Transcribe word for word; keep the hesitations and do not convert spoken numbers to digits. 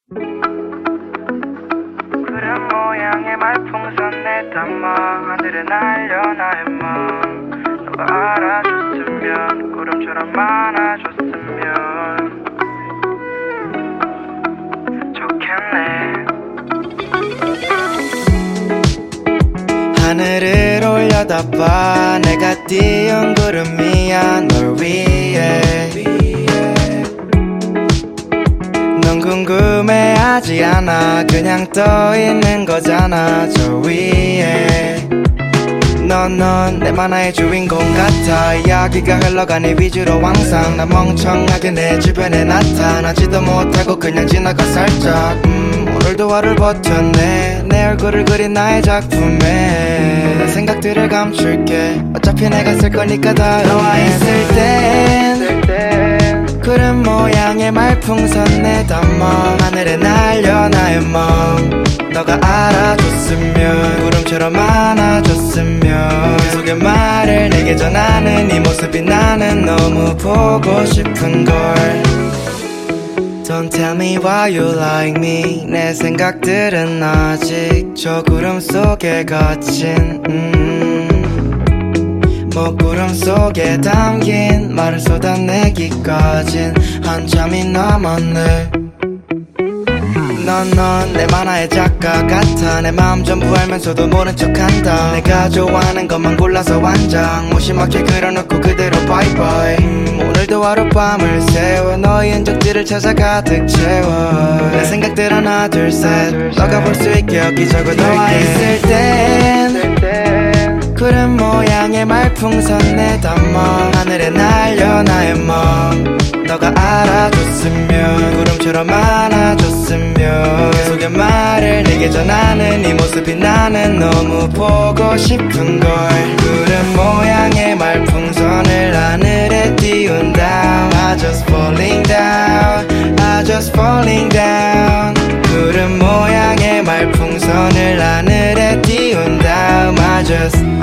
그런 모양의 말풍선 내 담아 하늘에 날려 나의 맘 너가 알아줬으면 구름처럼 많아졌으면 좋겠네. 하늘을 올려다봐 내가 띄운 구름이야 널 위해 넌 궁금해하지 않아 그냥 떠있는 거잖아 저 위에 넌 넌 내 만화의 주인공 같아 이야기가 흘러가네 위주로 항상 나 멍청하게 내 주변에 나타나지도 못하고 그냥 지나가 살짝 음, 오늘도 하루를 버텼네 내 얼굴을 그린 나의 작품에 생각들을 감출게 어차피 내가 쓸 거니까 다 너와 있을 땐 구름 모양의 말풍선 내 담아 하늘에 날려 나의 맘 너가 알아줬으면 구름처럼 많아졌으면 계속의 말을 내게 전하는 이 모습이 나는 너무 보고 싶은걸 Don't tell me why you like me 내 생각들은 아직 저 구름 속에 갇힌 음. 뭐 구름 속에 담긴 말을 쏟아내기까진 한참이 남았네 넌 넌 내 만화의 작가 같아 내 마음 전부 알면서도 모른 척한다 내가 좋아하는 것만 골라서 완장 무심하게 그려놓고 그대로 바이바이 음, 오늘도 하룻밤을 새워 너의 흔적들을 찾아 가득 채워 내 생각들 하나 둘셋 너가 볼 수 있게 여기저기 너와 있을 땐 구름 모양의 말풍선 내 담아 하늘에 날려 나의 맘 너가 알아줬으면 구름처럼 많아졌으면 계속의 말을 내게 전하는 이 모습이 나는 너무 보고 싶은걸 구름 모양의 말풍선을 하늘에 띄운다 I just falling down I just falling down 구름 모양의 말풍선을 하늘에 띄운 다음 I just